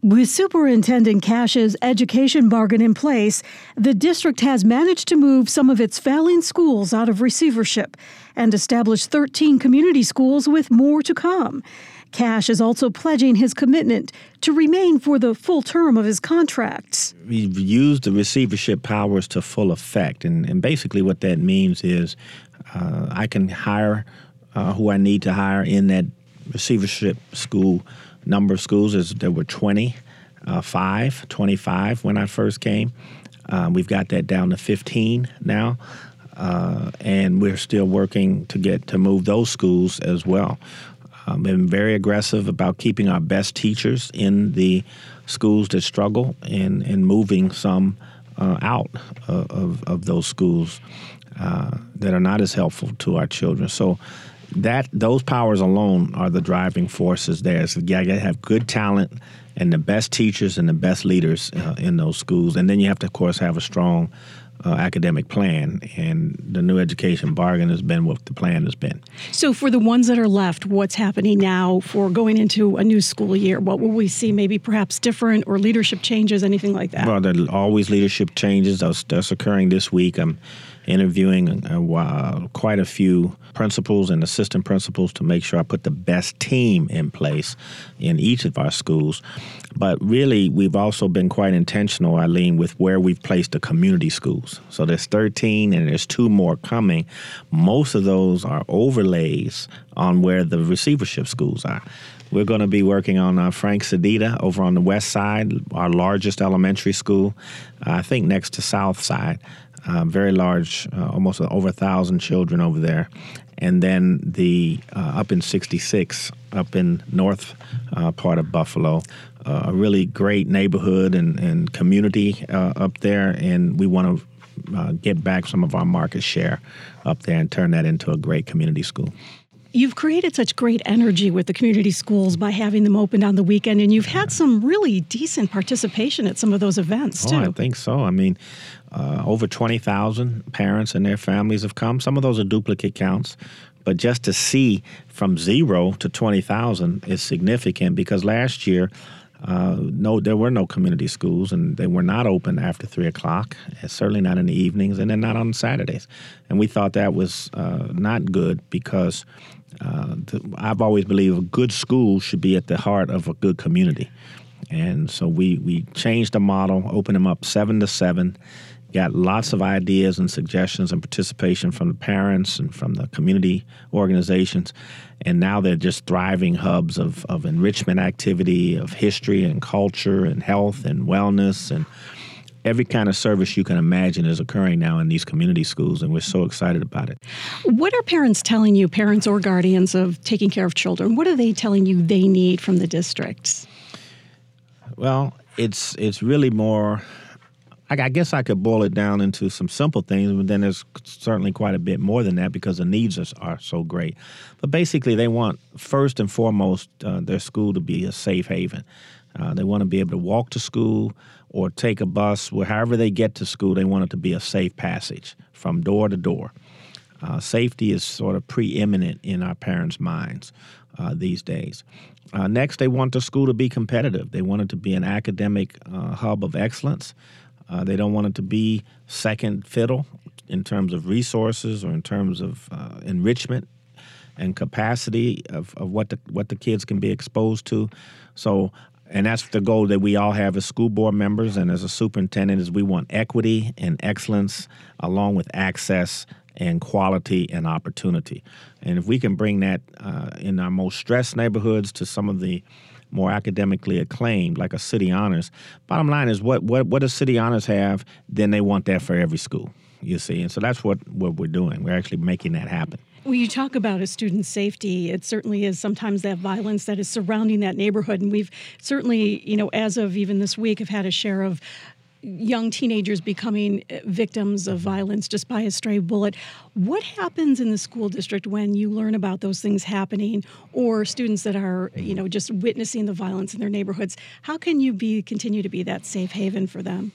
With Superintendent Cash's education bargain in place, the district has managed to move some of its failing schools out of receivership and establish 13 community schools with more to come. Cash is also pledging his commitment to remain for the full term of his contract. We've used the receivership powers to full effect, and basically what that means is I can hire who I need to hire in that receivership school. Number of schools there were 25 when I first came. We've got that down to 15 now, and we're still working to move those schools as well. Been very aggressive about keeping our best teachers in the schools that struggle and moving some out of those schools that are not as helpful to our children. So those powers alone are the driving forces there. So you got to have good talent and the best teachers and the best leaders in those schools. And then you have to, of course, have a strong academic plan. And the new education bargain has been what the plan has been. So for the ones that are left, what's happening now for going into a new school year? What will we see maybe perhaps different or leadership changes, anything like that? Well, there are always leadership changes. That's occurring this week. I'm interviewing quite a few principals and assistant principals to make sure I put the best team in place in each of our schools. But really, we've also been quite intentional, Eileen, with where we've placed the community schools. So there's 13 and there's 2 more coming. Most of those are overlays on where the receivership schools are. We're going to be working on Frank Sedita over on the west side, our largest elementary school, I think next to South Side. Very large, almost over 1,000 children over there. And then up in 66, up in north part of Buffalo, a really great neighborhood and community up there. And we want to get back some of our market share up there and turn that into a great community school. You've created such great energy with the community schools by having them open on the weekend, and you've had some really decent participation at some of those events, too. Oh, I think so. I mean, over 20,000 parents and their families have come. Some of those are duplicate counts, but just to see from 0 to 20,000 is significant because last year, there were no community schools, and they were not open after 3 o'clock, certainly not in the evenings, and then not on Saturdays. And we thought that was not good because I've always believed a good school should be at the heart of a good community. And so we changed the model, opened them up 7 to 7, got lots of ideas and suggestions and participation from the parents and from the community organizations. And now they're just thriving hubs of enrichment activity, of history and culture and health and wellness, and every kind of service you can imagine is occurring now in these community schools, and we're so excited about it. What are parents telling you, parents or guardians of taking care of children? What are they telling you they need from the districts? Well, it's really more, I guess I could boil it down into some simple things, but then there's certainly quite a bit more than that because the needs are so great. But basically, they want, first and foremost, their school to be a safe haven. They want to be able to walk to school or take a bus. However they get to school, they want it to be a safe passage from door to door. Safety is sort of preeminent in our parents' minds these days. Next, they want the school to be competitive. They want it to be an academic hub of excellence. They don't want it to be second fiddle in terms of resources or in terms of enrichment and capacity of what the kids can be exposed to. So, and that's the goal that we all have as school board members and as a superintendent is we want equity and excellence along with access and quality and opportunity. And if we can bring that in our most stressed neighborhoods to some of the more academically acclaimed, like a City Honors. Bottom line is what does City Honors have? Then they want that for every school, you see. And so that's what we're doing. We're actually making that happen. When you talk about a student's safety, it certainly is sometimes that violence that is surrounding that neighborhood. And we've certainly, as of even this week, have had a share of young teenagers becoming victims of violence just by a stray bullet. What happens in the school district when you learn about those things happening or students that are, just witnessing the violence in their neighborhoods? How can you continue to be that safe haven for them?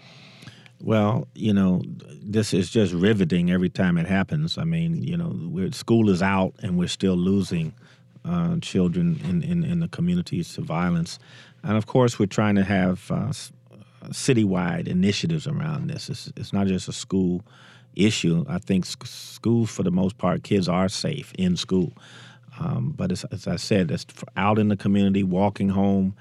Well, this is just riveting every time it happens. I mean, school is out and we're still losing children in the communities to violence. And of course, we're trying to have citywide initiatives around this. It's not just a school issue. I think schools, for the most part, kids are safe in school. But as I said, it's out in the community, walking home,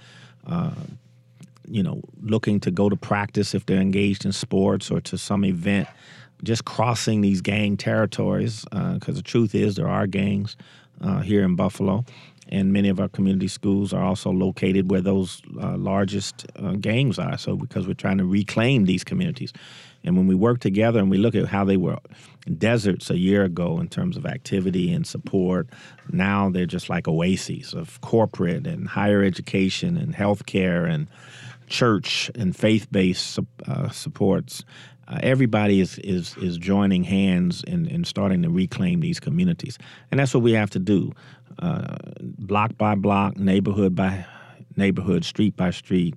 looking to go to practice if they're engaged in sports or to some event, just crossing these gang territories, because the truth is there are gangs here in Buffalo, and many of our community schools are also located where those largest gangs are. So because we're trying to reclaim these communities. And when we work together and we look at how they were deserts a year ago in terms of activity and support, now they're just like oases of corporate and higher education and healthcare and church and faith-based supports. Everybody is joining hands in starting to reclaim these communities. And that's what we have to do, block by block, neighborhood by neighborhood, street by street.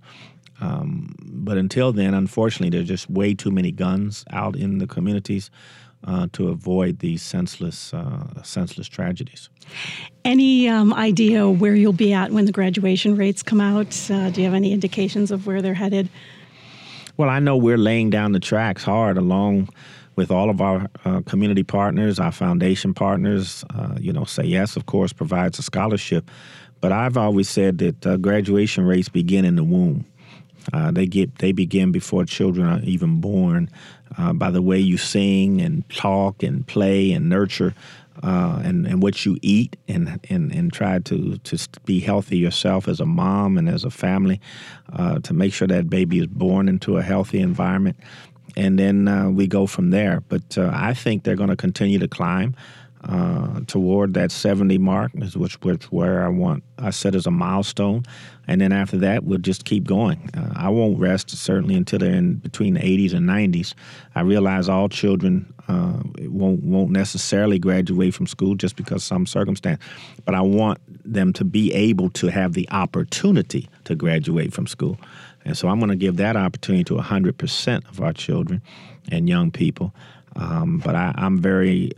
But until then, unfortunately, there's just way too many guns out in the communities to avoid these senseless tragedies. Any idea where you'll be at when the graduation rates come out? Do you have any indications of where they're headed? Well, I know we're laying down the tracks hard along with all of our community partners, our foundation partners. Say Yes, of course, provides a scholarship. But I've always said that graduation rates begin in the womb. They begin before children are even born, by the way you sing and talk and play and nurture, and what you eat and try to be healthy yourself as a mom and as a family, to make sure that baby is born into a healthy environment. And then we go from there. But I think they're going to continue to climb toward that 70 mark, which where I set as a milestone. And then after that, we'll just keep going. I won't rest, certainly, until they're in between the 80s and 90s. I realize all children won't necessarily graduate from school just because of some circumstance. But I want them to be able to have the opportunity to graduate from school. And so I'm going to give that opportunity to 100% of our children and young people. But I'm very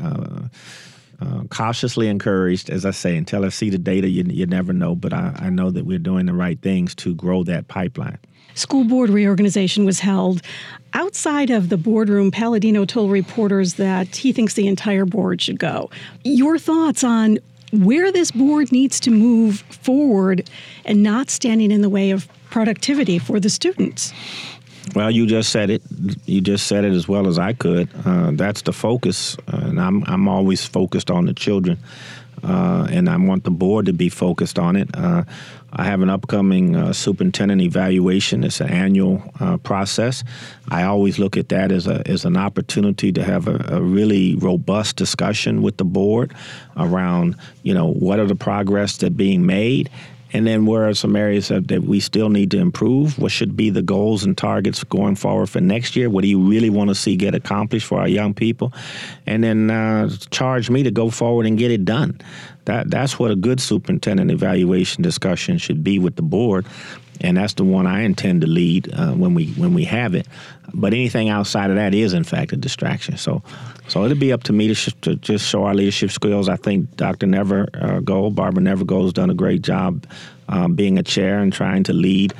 cautiously encouraged, as I say, until I see the data, you never know. But I know that we're doing the right things to grow that pipeline. School board reorganization was held. Outside of the boardroom, Palladino told reporters that he thinks the entire board should go. Your thoughts on where this board needs to move forward and not standing in the way of productivity for the students? Well, you just said it. You just said it as well as I could. That's the focus, and I'm always focused on the children, and I want the board to be focused on it. I have an upcoming superintendent evaluation. It's an annual process. I always look at that as an opportunity to have a really robust discussion with the board around, what are the progress that being made. And then where are some areas that we still need to improve? What should be the goals and targets going forward for next year? What do you really want to see get accomplished for our young people? And then charge me to go forward and get it done. That's what a good superintendent evaluation discussion should be with the board. And that's the one I intend to lead when we have it. But anything outside of that is, in fact, a distraction. So it'll be up to me to just show our leadership skills. I think Dr. Barbara Nevergold has done a great job being a chair and trying to lead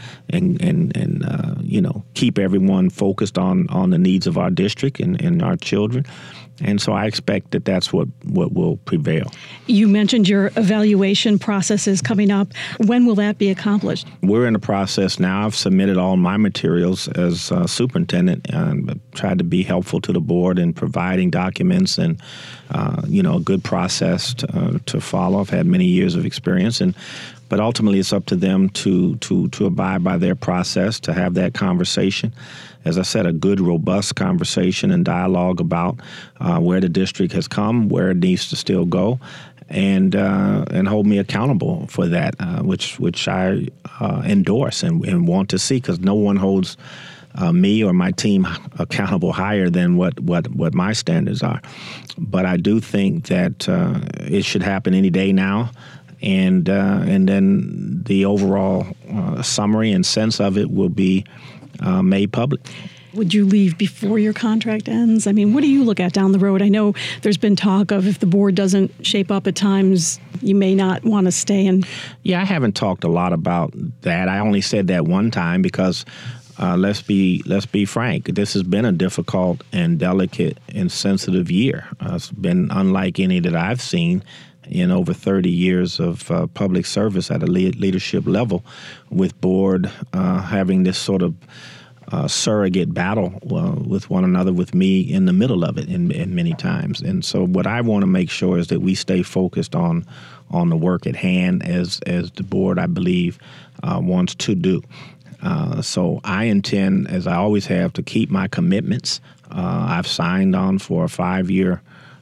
and keep everyone focused on the needs of our district and our children. And so I expect that that's what will prevail. You mentioned your evaluation process is coming up. When will that be accomplished? We're in the process now. I've submitted all my materials as superintendent and tried to be helpful to the board in providing documents and, a good process to follow. I've had many years of experience, but ultimately it's up to them to abide by their process, to have that conversation. As I said, a good, robust conversation and dialogue about where the district has come, where it needs to still go, and hold me accountable for that, which I endorse and want to see, because no one holds me or my team accountable higher than what my standards are. But I do think that it should happen any day now. And then the overall summary and sense of it will be made public. Would you leave before your contract ends? I mean, what do you look at down the road? I know there's been talk of if the board doesn't shape up at times, you may not want to stay. Yeah, I haven't talked a lot about that. I only said that one time because let's be frank. This has been a difficult and delicate and sensitive year. It's been unlike any that I've seen in over 30 years of public service at a leadership level, with board having this sort of surrogate battle with one another, with me in the middle of it in many times. And so what I want to make sure is that we stay focused on the work at hand as the board, I believe, wants to do. So I intend, as I always have, to keep my commitments. I've signed on for a 5-year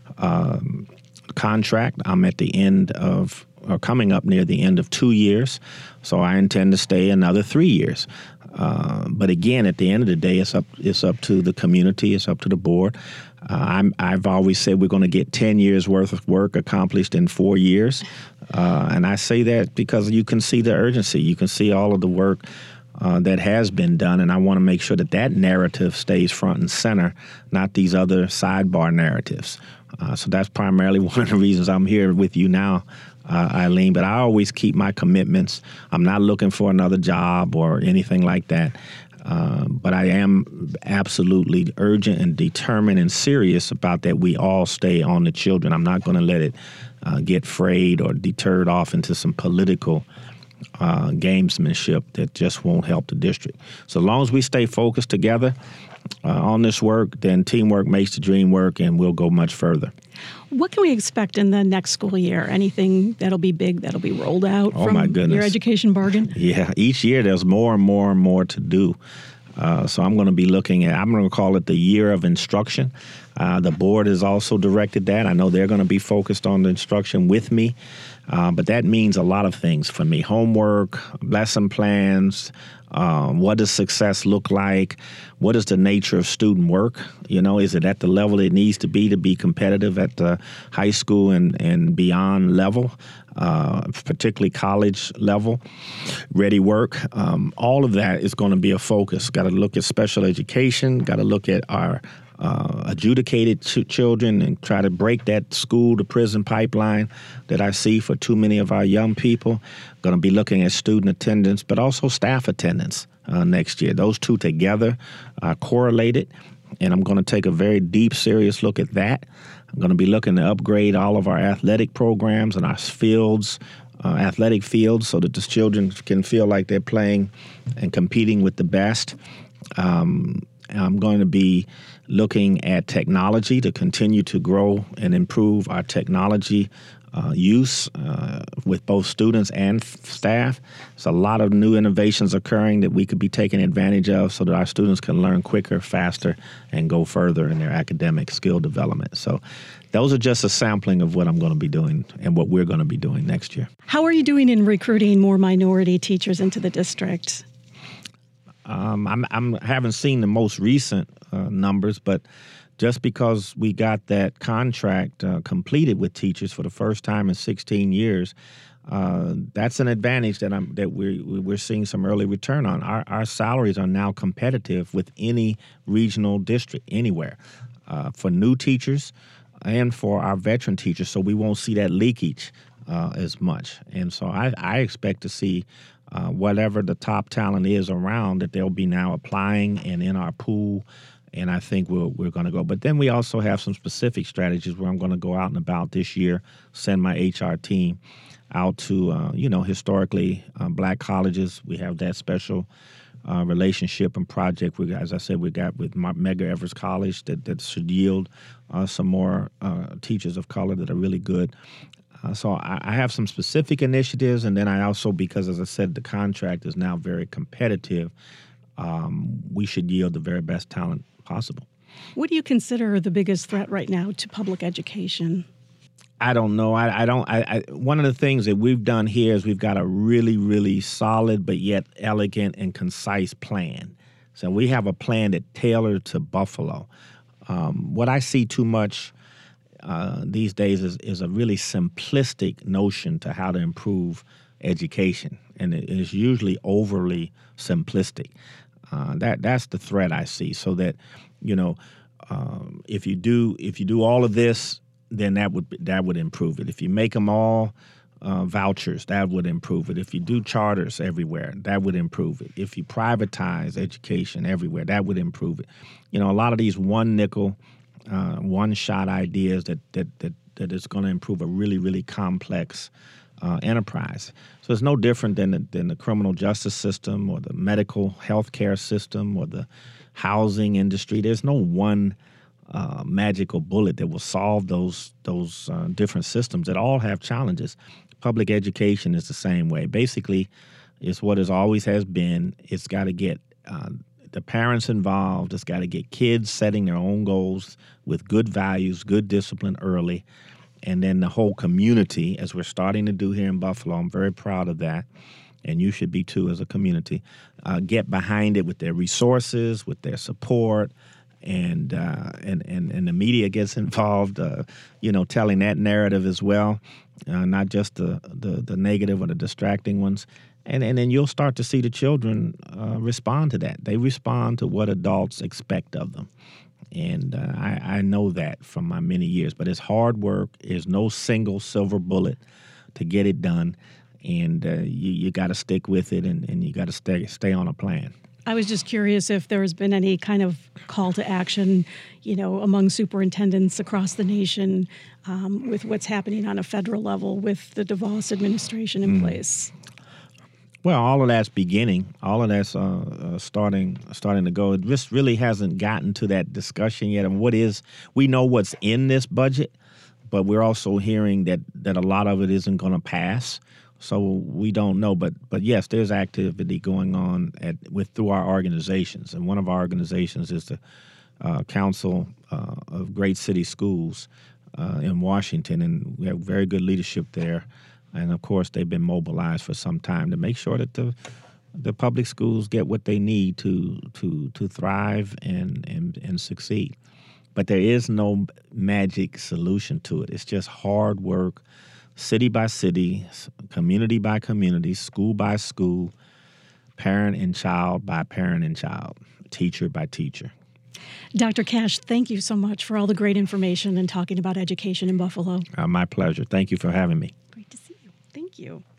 contract. I'm at the end of, or coming up near the end of 2 years, so I intend to stay another 3 years. But again, at the end of the day, it's up to the community, it's up to the board. I've always said we're going to get 10 years worth of work accomplished in 4 years, and I say that because you can see the urgency, you can see all of the work that has been done, and I want to make sure that narrative stays front and center, not these other sidebar narratives. So that's primarily one of the reasons I'm here with you now, Eileen. But I always keep my commitments. I'm not looking for another job or anything like that. But I am absolutely urgent and determined and serious about that we all stay on the children. I'm not going to let it get frayed or deterred off into some political gamesmanship that just won't help the district. So as long as we stay focused together on this work, then teamwork makes the dream work, and we'll go much further. What can we expect in the next school year? Anything that'll be big, that'll be rolled out my goodness. Your education bargain? Yeah, each year there's more and more and more to do. So I'm going to be looking at, I'm going to call it the year of instruction. The board has also directed that. I know they're going to be focused on the instruction with me. But that means a lot of things for me. Homework, lesson plans, what does success look like? What is the nature of student work? You know, is it at the level it needs to be competitive at the high school and beyond level, particularly college level, ready work? All of that is going to be a focus. Got to look at special education, got to look at our adjudicated children and try to break that school to prison pipeline that I see for too many of our young people. Going to be looking at student attendance, but also staff attendance next year. Those two together are correlated, and I'm going to take a very deep, serious look at that. I'm going to be looking to upgrade all of our athletic programs and our fields, athletic fields, so that the children can feel like they're playing and competing with the best. I'm going to be looking at technology to continue to grow and improve our technology use with both students and staff. There's a lot of new innovations occurring that we could be taking advantage of so that our students can learn quicker, faster, and go further in their academic skill development. So those are just a sampling of what I'm going to be doing and what we're going to be doing next year. How are you doing in recruiting more minority teachers into the district? I haven't seen the most recent numbers, but just because we got that contract completed with teachers for the first time in 16 years, that's an advantage that we're seeing some early return on. Our salaries are now competitive with any regional district anywhere for new teachers and for our veteran teachers, so we won't see that leakage as much. And so I expect to see whatever the top talent is around, that they'll be now applying and in our pool, and I think we're going to go. But then we also have some specific strategies where I'm going to go out and about this year, send my HR team out to, historically black colleges. We have that special relationship and project, as I said, we got with Medgar Evers College that should yield some more teachers of color that are really good. So I have some specific initiatives, and then I also, because as I said, the contract is now very competitive, we should yield the very best talent possible. What do you consider the biggest threat right now to public education? I don't know. One of the things that we've done here is we've got a really, really solid but yet elegant and concise plan. So we have a plan that tailored to Buffalo. What I see too much these days is a really simplistic notion to how to improve education, and it is usually overly simplistic. That's the threat I see. So that, you know, if you do all of this, then that would improve it. If you make them all vouchers, that would improve it. If you do charters everywhere, that would improve it. If you privatize education everywhere, that would improve it. You know, a lot of these one nickel, one shot ideas that is going to improve a really, really complex enterprise. So it's no different than the criminal justice system or the medical healthcare system or the housing industry. There's no one magical bullet that will solve those different systems that all have challenges. Public education is the same way. Basically, it's what it always has been. It's got to get the parents involved. It's got to get kids setting their own goals with good values, good discipline early, and then the whole community, as we're starting to do here in Buffalo. I'm very proud of that, and you should be too as a community. Get behind it with their resources, with their support, and the media gets involved, telling that narrative as well, not just the negative or the distracting ones. And then you'll start to see the children respond to that. They respond to what adults expect of them. And I know that from my many years. But it's hard work. There's no single silver bullet to get it done. And you got to stick with it, and you got to stay on a plan. I was just curious if there has been any kind of call to action, among superintendents across the nation with what's happening on a federal level with the DeVos administration in place. Well, all of that's beginning. All of that's starting to go. It just really hasn't gotten to that discussion yet. And we know what's in this budget, but we're also hearing that a lot of it isn't going to pass. So we don't know, but yes, there's activity going on through our organizations, and one of our organizations is the Council of Great City Schools in Washington, and we have very good leadership there. And of course, they've been mobilized for some time to make sure that the public schools get what they need to thrive and succeed. But there is no magic solution to it. It's just hard work. City by city, community by community, school by school, parent and child by parent and child, teacher by teacher. Dr. Cash, thank you so much for all the great information and talking about education in Buffalo. My pleasure. Thank you for having me. Great to see you. Thank you.